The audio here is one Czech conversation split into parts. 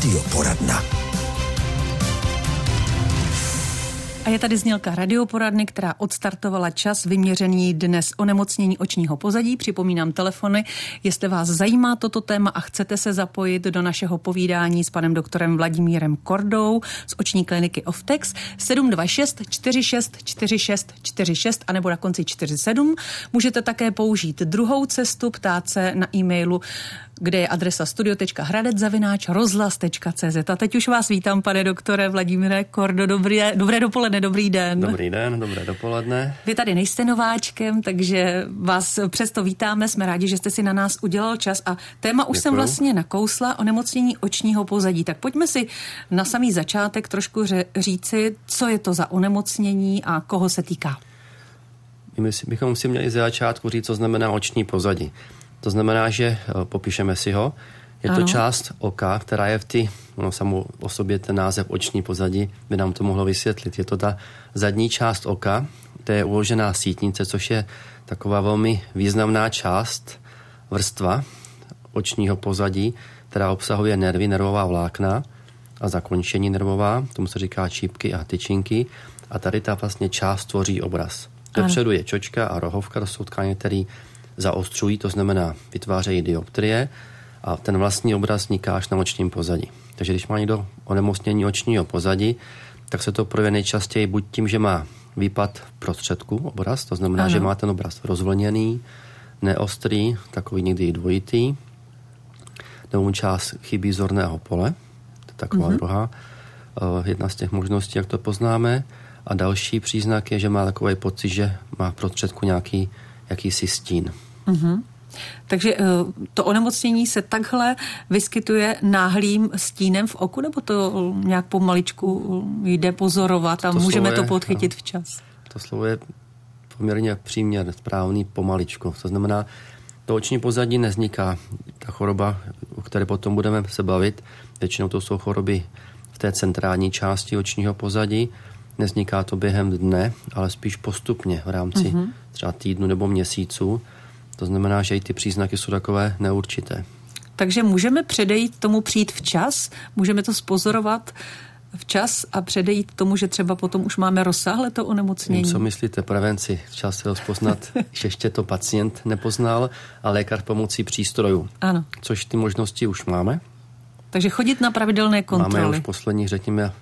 Radioporadna. A je tady znělka radioporadny, která odstartovala čas vyměřený dnes onemocnění očního pozadí. Připomínám telefony, jestli vás zajímá toto téma a chcete se zapojit do našeho povídání s panem doktorem Vladimírem Kordou z oční kliniky Oftex 726 46 46 46 anebo na konci 47. Můžete také použít druhou cestu, ptát se na e-mailu, kde je adresa studio.hradec@rozhlas.cz. A teď už vás vítám, pane doktore Vladimíre Kordo. Dobré dopoledne, dobrý den. Dobrý den, dobré dopoledne. Vy tady nejste nováčkem, takže vás přesto vítáme. Jsme rádi, že jste si na nás udělal čas. A téma už jsem vlastně nakousla, onemocnění očního pozadí. Tak pojďme si na samý začátek trošku říci, co je to za onemocnění a koho se týká. My bychom si měli ze začátku říct, co znamená oční pozadí. To znamená, že popíšeme si ho. Je to část oka, která je samo o sobě ten název oční pozadí by nám to mohlo vysvětlit. Je to ta zadní část oka, to je uložená sítnice, což je taková velmi významná část, vrstva očního pozadí, která obsahuje nervy, nervová vlákna a zakončení nervová, tomu se říká čípky a tyčinky. A tady ta vlastně část tvoří obraz. Dopředu je čočka a rohovka, to jsou tkáně, které zaostřují, to znamená vytvářejí dioptrie a ten vlastní obraz vzniká až na očním pozadí. Takže když má někdo onemocnění očního pozadí, tak se to projeví nejčastěji buď tím, že má výpad v prostředku obraz, to znamená, že má ten obraz rozvlněný, neostrý, takový někdy i dvojitý, nebo část chybí zorného pole, to je taková druhá, jedna z těch možností, jak to poznáme. A další příznak je, že má takový pocit, že má v prostředku jakýsi stín. Takže to onemocnění se takhle vyskytuje náhlým stínem v oku, nebo to nějak pomaličku jde pozorovat a můžeme to podchytit včas? To slovo je poměrně příměr, správný pomaličku. To znamená, to oční pozadí nevzniká. Ta choroba, o které potom budeme se bavit, většinou to jsou choroby v té centrální části očního pozadí. Nevzniká to během dne, ale spíš postupně v rámci třeba týdnu nebo měsíců. To znamená, že i ty příznaky jsou takové neurčité. Takže můžeme předejít tomu přijít včas? Můžeme to zpozorovat včas a předejít tomu, že třeba potom už máme rozsáhlé to onemocnění? Co myslíte, prevenci? Včas se rozpoznat, že ještě to pacient nepoznal a lékař pomocí přístrojů. Ano. Což ty možnosti už máme. Takže chodit na pravidelné kontroly. Máme už posledních, řekněme,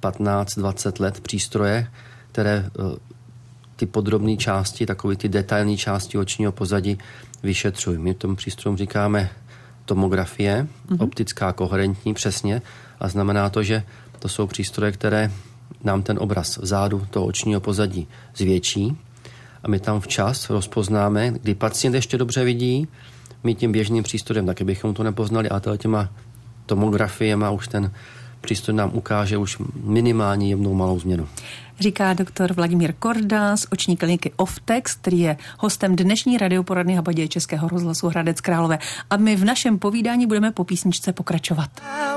15-20 let přístroje, které ty podrobné části, takové ty detailní části očního pozadí vyšetřují. My tomu přístrojům říkáme tomografie, optická koherentní přesně, a znamená to, že to jsou přístroje, které nám ten obraz vzadu toho očního pozadí zvětší a my tam včas rozpoznáme, kdy pacient ještě dobře vidí, my tím běžným přístrojem taky bychom to nepoznali, a těma tomografiema už ten přístroj nám ukáže už minimálně jednou malou změnu. Říká doktor Vladimír Korda z oční kliniky Oftex, který je hostem dnešní radioporadny Habaděje Českého rozhlasu Hradec Králové. A my v našem povídání budeme po písničce pokračovat.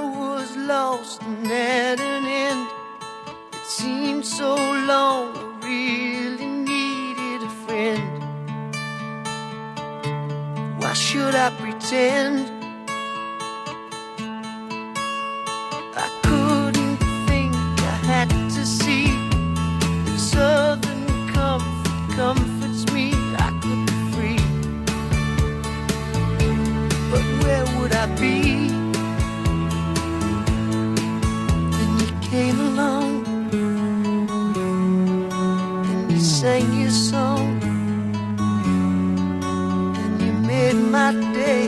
Had to see if southern comfort comforts me, I could be free. But where would I be? Then you came along and you sang your song and you made my day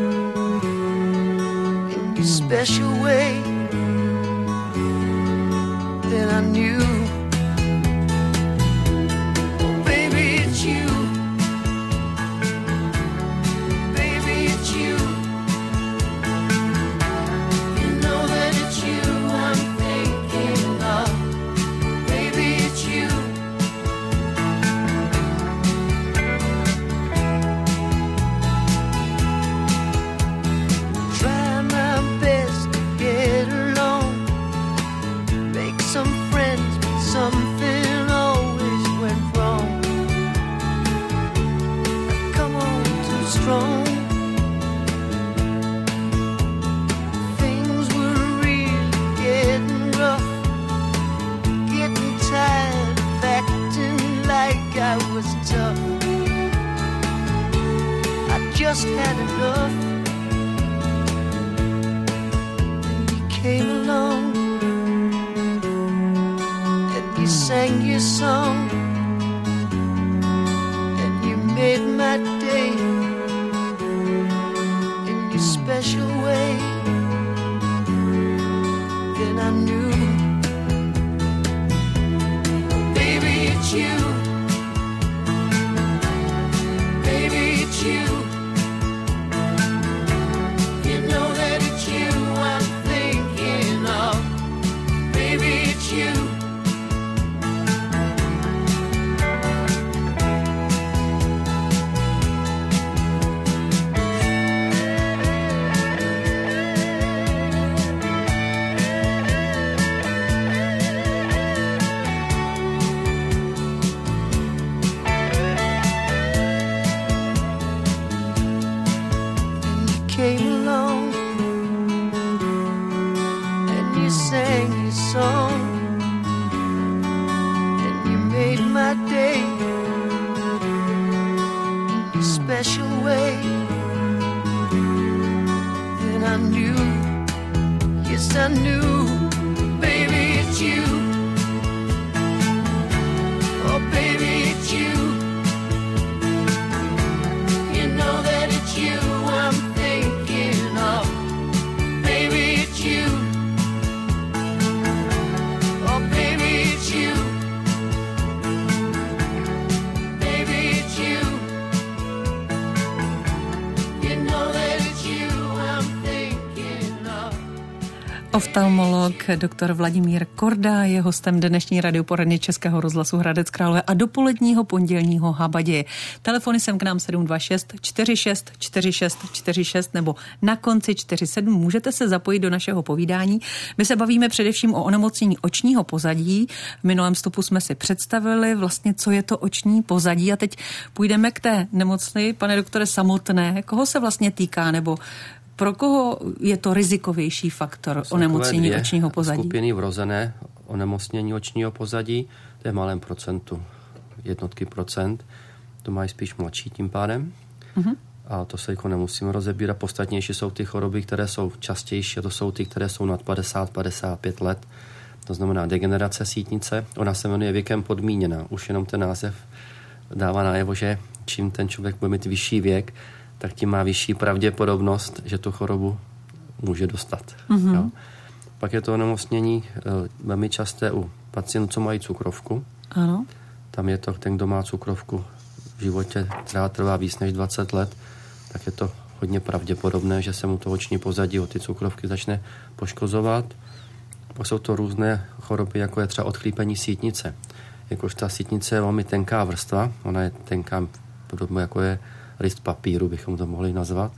in your special way. Then I knew, oh baby, it's you. Baby, it's you. You know that it's you I'm thinking of. Baby, it's you. Try my best to get along, make some friends, came along and you sang your song and you made my day in your special way. Then I knew, oh, baby, it's you. Baby, it's you. You know that it's you I'm thinking of. Baby, it's you. Came along and you sang your song and you made my day in your special way. Then I knew, yes I knew, baby it's you. Oh baby it's you. You know that it's you I'm thinking of. Baby, it's you. Oh, baby, it's you. Baby, it's you. You know that it's you I'm thinking of. Oftalmolog doktor Vladimír Korda je hostem dnešní radioporadny Českého rozhlasu Hradec Králové a dopoledního pondělního Habaděje. Telefony sem k nám 726 46 46 46 nebo na konci 47. Můžete se zapojit do našeho povídání. My se bavíme především o onemocnění očního pozadí. V minulém vstupu jsme si představili vlastně, co je to oční pozadí a teď půjdeme k té nemoci, pane doktore, samotné. Koho se vlastně týká nebo pro koho je to rizikovější faktor onemocnění očního pozadí? Skupiny vrozené onemocnění očního pozadí, to je v malém procentu, jednotky procent, to mají spíš mladší tím pádem. Uh-huh. A to se jako nemusíme rozebírat. Podstatnější jsou ty choroby, které jsou častější, a to jsou ty, které jsou nad 50-55 let. To znamená degenerace sítnice. Ona se jmenuje věkem podmíněná. Už jenom ten název dává najevo, že čím ten člověk bude mít vyšší věk, tak tím má vyšší pravděpodobnost, že tu chorobu může dostat. Mm-hmm. Jo. Pak je to onemocnění velmi časté u pacientů, co mají cukrovku. Ano. Tam je to, ten, kdo má cukrovku v životě, která trvá víc než 20 let, tak je to hodně pravděpodobné, že se mu to oční pozadí od ty cukrovky začne poškozovat. Pak jsou to různé choroby, jako je třeba odchlípení sítnice. Jakož ta sítnice je velmi tenká vrstva, ona je tenká podobně jako je list papíru, bychom to mohli nazvat.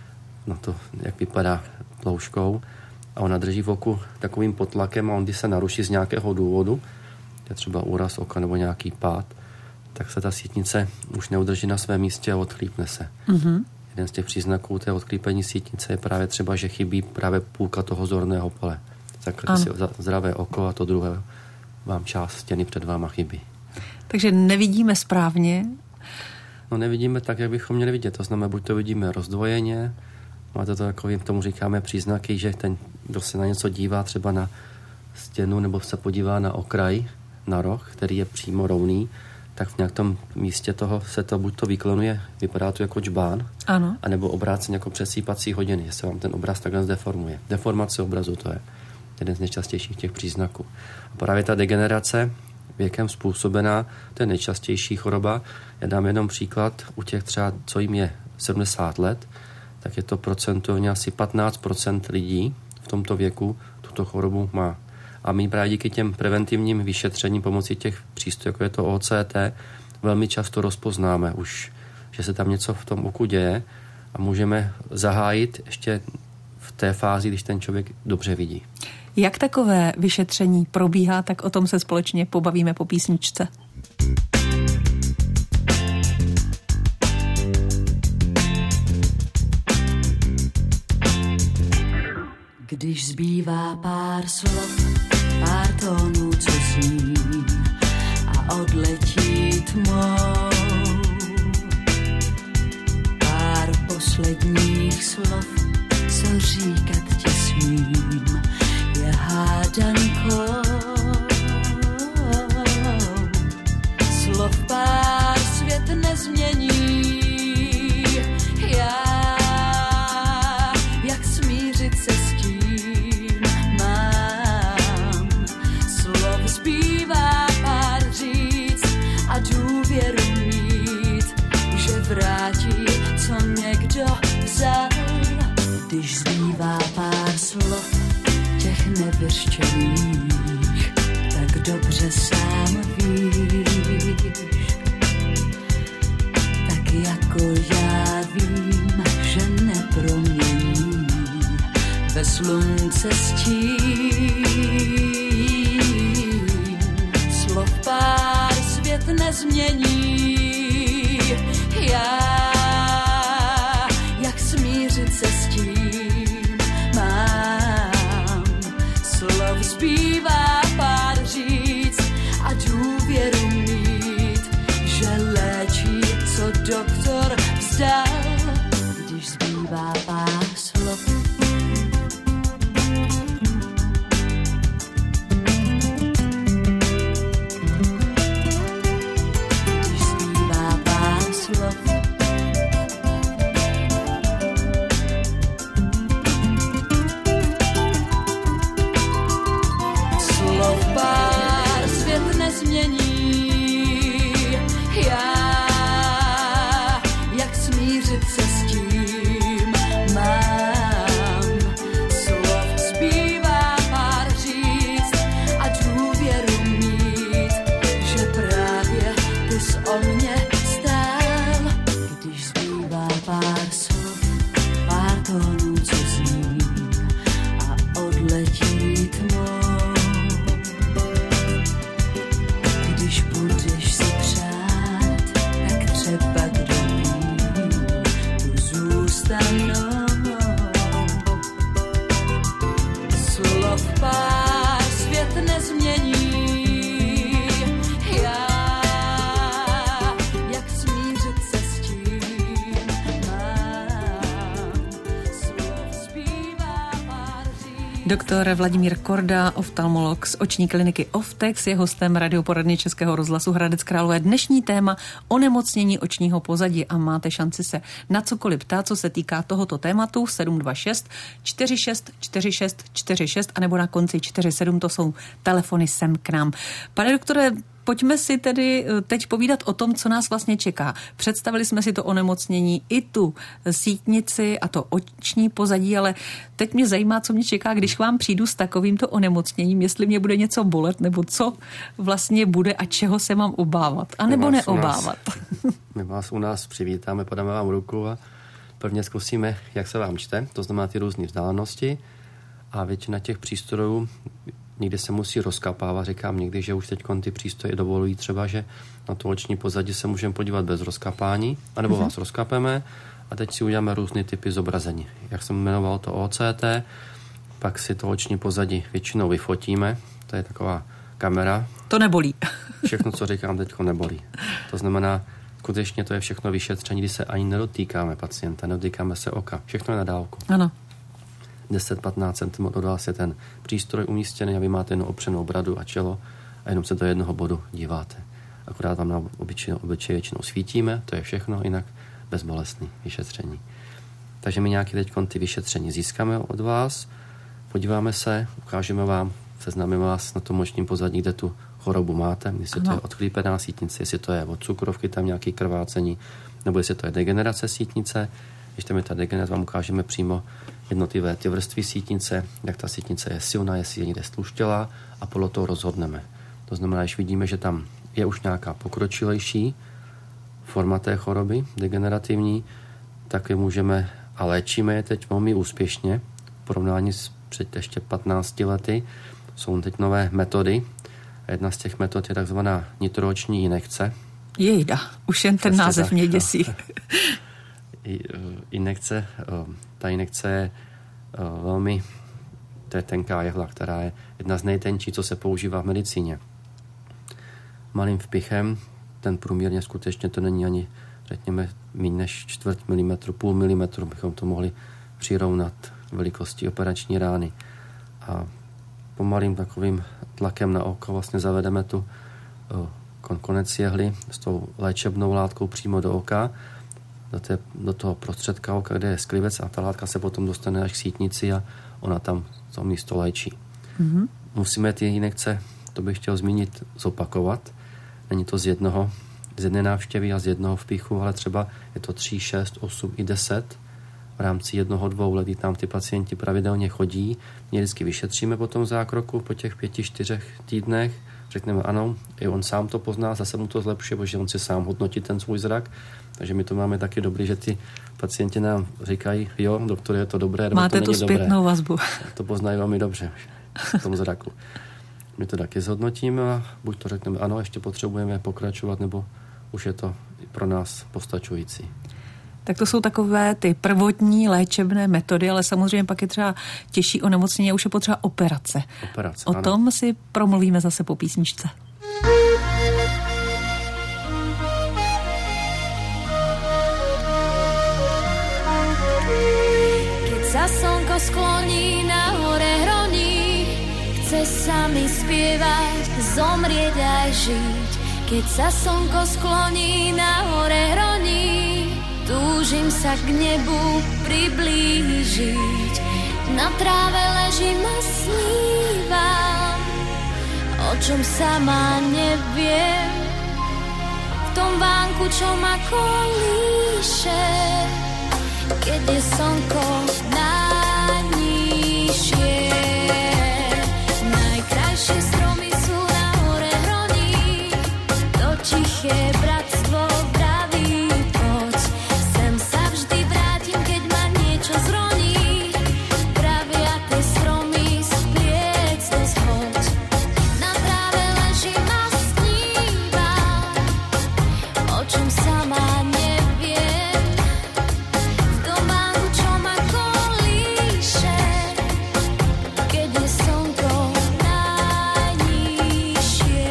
No to, jak vypadá tloušťkou. A ona drží v oku takovým potlakem a on, když se naruší z nějakého důvodu, je třeba úraz oka nebo nějaký pád, tak se ta sítnice už neudrží na svém místě a odchlípne se. Mm-hmm. Jeden z těch příznaků té odchlípení sítnice je právě třeba, že chybí právě půlka toho zorného pole. Zakryte si zdravé oko a to druhé vám část stěny před váma chybí. Takže nevidíme správně? No nevidíme tak, jak bychom měli vidět. To znamená, buď to vidíme rozdvojeně, máte to takový, tomu říkáme příznaky, že ten, kdo se na něco dívá, třeba na stěnu, nebo se podívá na okraj, na roh, který je přímo rovný, tak v nějakém místě toho se to buď to vyklonuje, vypadá to jako džbán, ano, anebo obráceně jako přesýpací hodiny, že se vám ten obraz takhle zdeformuje. Deformace obrazu, to je jeden z nejčastějších těch příznaků. A právě ta degenerace věkem způsobená, to je nejčastější choroba. Já dám jenom příklad, u těch třeba, co jim je 70 let, tak je to procentovně asi 15% lidí v tomto věku tuto chorobu má. A my právě díky těm preventivním vyšetřením pomocí těch přístrojů, jako je to OCT, velmi často rozpoznáme už, že se tam něco v tom oku děje a můžeme zahájit ještě v té fázi, když ten člověk dobře vidí. Jak takové vyšetření probíhá, tak o tom se společně pobavíme po písničce. Když zbývá pár slov, pár tónů, co sním a odletí tmou, pár posledních slov, co říkat tě smím, zbývá pár slov, těch nevyřčených, tak dobře sám víš. Tak jako já vím, že nepromění ve slunce stín. Slov pár svět nezmění. Já, jak smířit se s tím mám. Slov zbývá pár říct a důvěru mít, že léčí, co doktor vzdal, když zbývá pár slov. Doktor Vladimír Korda, oftalmolog z oční kliniky Oftex, je hostem radioporadny Českého rozhlasu Hradec Králové. Dnešní téma onemocnění očního pozadí a máte šanci se na cokoliv ptát, co se týká tohoto tématu. 726 46 46 46 anebo na konci 47, to jsou telefony sem k nám. Pane doktore, pojďme si tedy teď povídat o tom, co nás vlastně čeká. Představili jsme si to onemocnění i tu sítnici a to oční pozadí, ale teď mě zajímá, co mě čeká, když k vám přijdu s takovýmto onemocněním, jestli mě bude něco bolet, nebo co vlastně bude a čeho se mám obávat, anebo neobávat. My vás u nás přivítáme, podáme vám ruku a prvně zkusíme, jak se vám čte, to znamená ty různé vzdálenosti a většina těch přístrojů někdy se musí rozkapávat, říkám někdy, že už teď ty přístroje dovolují třeba, že na to oční pozadí se můžeme podívat bez rozkapání, anebo vás rozkapeme a teď si uděláme různé typy zobrazení. Jak jsem jmenoval to OCT, pak si to oční pozadí většinou vyfotíme, to je taková kamera. To nebolí. Všechno, co říkám, teďko nebolí. To znamená, skutečně to je všechno vyšetření, kdy se ani nedotýkáme pacienta, nedotýkáme se oka. Všechno je na dálku. Ano. 10-15 cm od vás je ten přístroj umístěný a vy máte jenom opřenou bradu a čelo a jenom se do jednoho bodu díváte. Akorát vám na obličeji většinou svítíme, to je všechno, jinak bezbolestný vyšetření. Takže my nějaké teď ty vyšetření získáme od vás, podíváme se, ukážeme vám, seznámíme vás na tom očním pozadí, kde tu chorobu máte, jestli to je odchlípená sítnice, jestli to je od cukrovky, tam nějaké krvácení, nebo jestli to je degenerace sítnice. Když tam je ta degenerace, vám ukážeme přímo jednotlivé ty vrstvy sítnice, jak ta sítnice je silná, jestli je někde stluštělá a podle toho rozhodneme. To znamená, když vidíme, že tam je už nějaká pokročilejší forma té choroby, degenerativní, tak je můžeme a léčíme je teď velmi úspěšně. V porovnání s před ještě 15 lety jsou teď nové metody. A jedna z těch metod je takzvaná nitrooční injekce. Jejda, už jen ten název mě děsí. Injekce, ta injekce je velmi, to je tenká jehla, která je jedna z nejtenčí, co se používá v medicíně. Malým vpichem, ten průměrně skutečně to není ani, řekněme, méně než 1/4 milimetru, 0,5 milimetru, bychom to mohli přirovnat velikosti operační rány. A pomalým takovým tlakem na oko vlastně zavedeme tu konec jehly s tou léčebnou látkou přímo do oka, do toho prostředka oka, kde je sklivec a ta látka se potom dostane až k sítnici a ona tam to místo léčí. Mm-hmm. Musíme ty injekce, to bych chtěl zmínit, zopakovat. Není to z jedné návštěvy a z jednoho vpichu, ale třeba je to 3, 6, 8 i 10. rámci 1-2 let, kdy tam ty pacienti pravidelně chodí, mě vždycky vyšetříme po tom zákroku, po těch 5-4 týdnech, řekneme ano, i on sám to pozná, zase mu to zlepšuje, protože on si sám hodnotí ten svůj zrak, takže my to máme taky dobrý, že ty pacienti nám říkají, jo, doktor, je to dobré, nebo máte to není dobré. Máte tu zpětnou vazbu. To poznají velmi dobře v tom zraku. My to taky zhodnotíme a buď to řekneme, ano, ještě potřebujeme pokračovat, nebo už je to pro nás postačující. Tak to jsou takové ty prvotní léčebné metody, ale samozřejmě pak je třeba těžší onemocnění a už je potřeba operace. O ano. tom si promluvíme zase po písničce. Keď sa slnko skloní na hore hroní, chce sa mi spievať, zomrieť aj žiť. Keď sa slnko skloní na hore hroní, túžim sa k nebu priblížiť. Na tráve ležím a snívam, o čom sama neviem. V tom vánku, čo ma kolíše, keď je slnko najnižšie. Najkrajšie stromy sú na hore hroní, to tiché bratstvo vraví poď. Sem sa vždy vrátim, keď ma niečo zroní, pravia tie stromy spliec do schoď. Na tráve ležím a snívam, o čom sama neviem. V tom vánku, čo ma kolíše, keď je slnko najnižšie.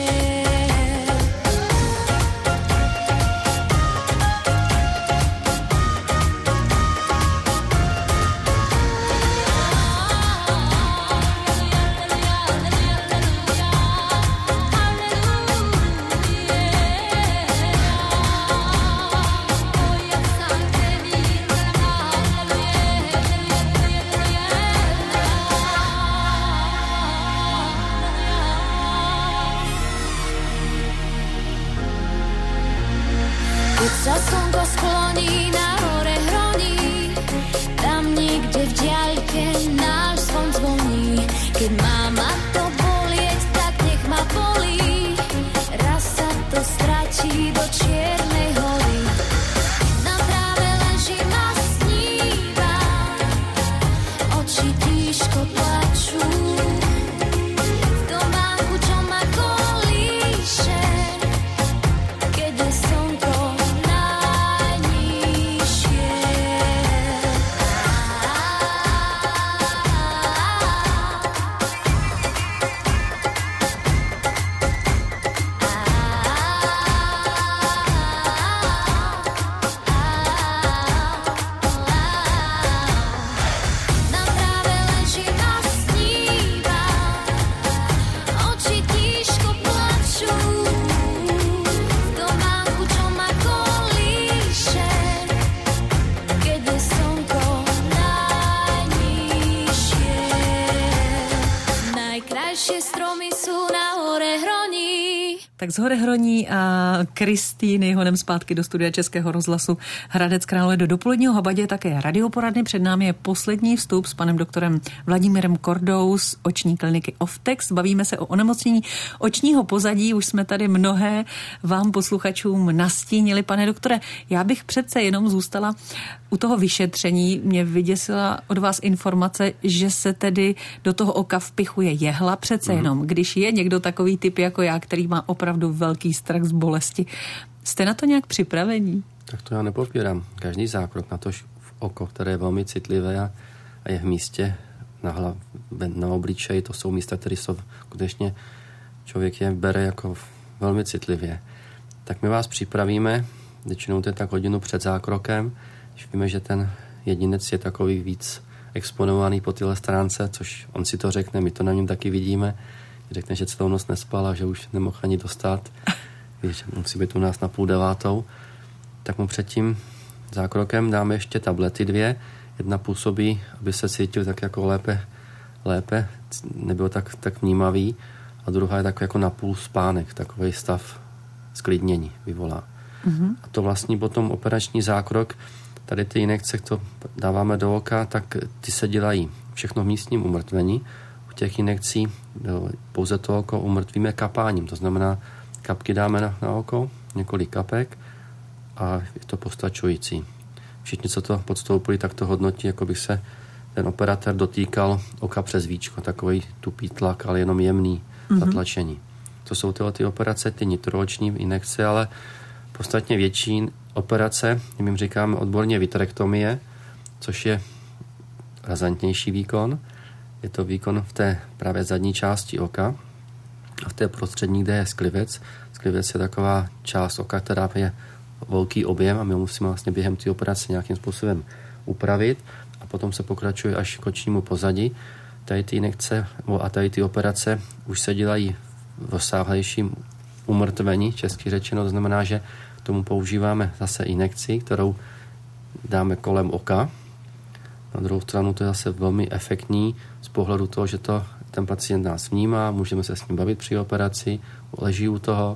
Keď sa slnko skloní na hore hroní, tam niekde v diaľke náš zvon zvoní. Keď má ma to bolieť, tak nech ma bolí, raz sa to stratí do čiernej hory. Na tráve ležím a snívam, oči tížko plačú. V tom vánku, čo ma kolíše, keď je slnko najnižšie. Na tráve ležím a snívam, oči tížko plačú. V tom vánku, čo ma kolíše, keď je slnko najnižšie. Najkrajšie stromy sú na hore hroní. Tak z hore hroní a Kristýny honem zpátky do studia Českého rozhlasu Hradec Králové do dopoledního habadě také radioporadny. Před námi je poslední vstup s panem doktorem Vladimírem Kordou z oční kliniky Oftex. Bavíme se o onemocnění očního pozadí. Už jsme tady mnohé vám posluchačům nastínili. Pane doktore, já bych přece jenom zůstala u toho vyšetření. Mě vyděsila od vás informace, že se tedy do toho oka vpichuje jehla. Přece jenom, když je někdo takový typ jako já, který má opravdu velký strach z bolesti. Jste na to nějak připravení? Tak to já nepopírám. Každý zákrok na to v oko, které je velmi citlivé a je v místě na obličeji, to jsou místa, které jsou skutečně člověk je bere jako velmi citlivě. Tak my vás připravíme, většinou to je tak hodinu před zákrokem, když víme, že ten jedinec je takový víc exponovaný po téhle stránce, což on si to řekne, my to na něm taky vidíme. Řekne, že celou noc nespal a že už nemohl ani dostat, že musí být u nás na 8:30, tak mu před tím zákrokem dáme ještě tablety 2. Jedna působí, aby se cítil tak jako lépe, nebyl tak vnímavý, a druhá je tak jako napůl spánek, takový stav sklidnění vyvolá. A to vlastně potom operační zákrok Tady ty injekce, to dáváme do oka, tak ty se dělají všechno v místním umrtvení. U těch injekcí pouze to oko umrtvíme kapáním. To znamená, kapky dáme na oko, několik kapek a je to postačující. Všichni, co to podstoupili, tak to hodnotí, jako by se ten operátor dotýkal oka přes víčko. Takový tupý tlak, ale jenom jemný zatlačení. To jsou ty operace, ty nitrooční injekce, ale podstatně větší operace, my říkáme odborně vitrektomie, což je razantnější výkon. Je to výkon v té právě zadní části oka a v té prostřední, kde je sklivec. Sklivec je taková část oka, která je velký objem a my musíme vlastně během té operace nějakým způsobem upravit a potom se pokračuje až k očnímu pozadí. Tady ty injekce a tady ty operace už se dělají v rozsáhlejším umrtvení, česky řečeno, to znamená, že k tomu používáme zase injekci, kterou dáme kolem oka. Na druhou stranu to je zase velmi efektní z pohledu toho, že ten pacient nás vnímá, můžeme se s ním bavit při operaci, leží u toho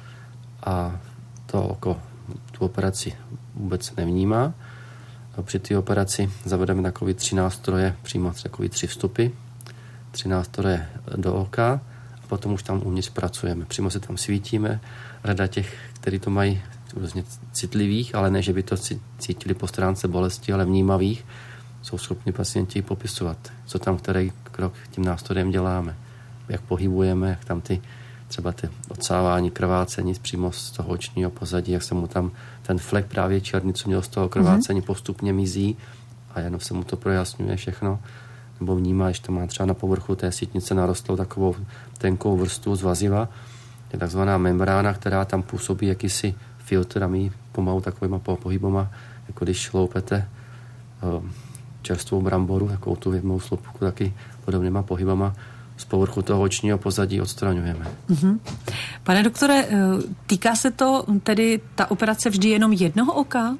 a to oko tu operaci vůbec nevnímá. A při té operaci zavedeme takový 3 nástroje, přímo takový 3 vstupy, 3 nástroje do oka a potom už tam uvnitř pracujeme. Přímo se tam svítíme, řada těch, kteří to mají různě citlivých, ale ne, že by to cítili po stránce bolesti, ale vnímavých, jsou schopni pacienti popisovat, co tam který krok tím nástrojem děláme, jak pohybujeme, jak tam třeba ty odsávání, krvácení přímo z toho očního pozadí, jak se mu tam ten flek právě černý, co měl z toho krvácení, postupně mizí a jenom se mu to projasňuje všechno. Nebo vnímá, že to má třeba na povrchu té sítnice narostlou takovou tenkou vrstvu z vaziva. Je takzvaná membrána, která tam působí jakýsi filtr a my pomalu takovýma pohybama, jako když šloupete čerstvou bramboru, takovou tu jednou slupku, taky podobnýma pohybama z povrchu toho očního pozadí odstraňujeme. Pane doktore, týká se to tedy ta operace vždy jenom jednoho oka?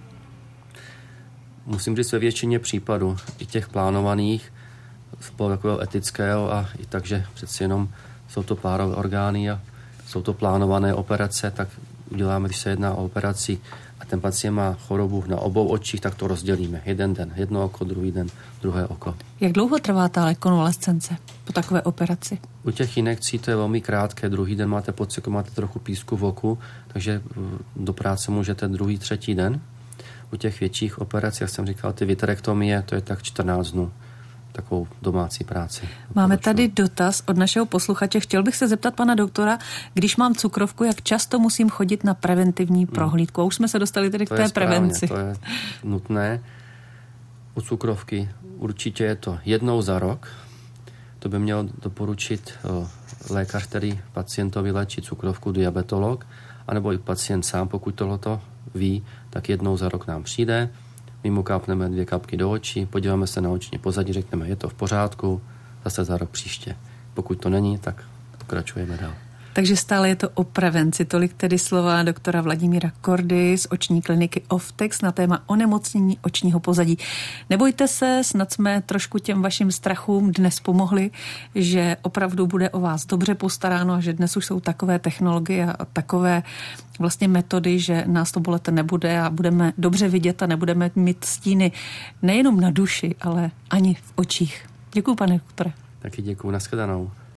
Musím říct ve většině případů, i těch plánovaných, z pohledu takového etického a i takže přeci jenom jsou to párové orgány a jsou to plánované operace, tak uděláme, když se jedná o operaci a ten pacient má chorobu na obou očích, tak to rozdělíme. Jeden den jedno oko, druhý den druhé oko. Jak dlouho trvá ta konvalescence po takové operaci? U těch injekcí to je velmi krátké. Druhý den máte pocit, jako máte trochu písku v oku, takže do práce můžete druhý, třetí den. U těch větších operací, jak jsem říkal, ty vitrektomie, to je tak 14 dnů. Takovou domácí práci. Máme tady dotaz od našeho posluchače. Chtěl bych se zeptat pana doktora, když mám cukrovku, jak často musím chodit na preventivní prohlídku? A už jsme se dostali tedy k té prevenci. To je nutné. U cukrovky určitě je to jednou za rok. To by měl doporučit lékař, který pacientovi léčí cukrovku, diabetolog, anebo i pacient sám, pokud tohleto ví, tak jednou za rok nám přijde. My mu kápneme 2 kapky do očí, podíváme se na oční pozadí, řekneme, je to v pořádku, zase za rok příště. Pokud to není, tak pokračujeme dál. Takže stále je to o prevenci. Tolik tedy slova doktora Vladimíra Kordy z oční kliniky Oftex na téma onemocnění očního pozadí. Nebojte se, snad jsme trošku těm vašim strachům dnes pomohli, že opravdu bude o vás dobře postaráno a že dnes už jsou takové technologie a takové vlastně metody, že nás to bolet nebude a budeme dobře vidět a nebudeme mít stíny nejenom na duši, ale ani v očích. Děkuju, pane doktore. Taky děkuju, nashledanou.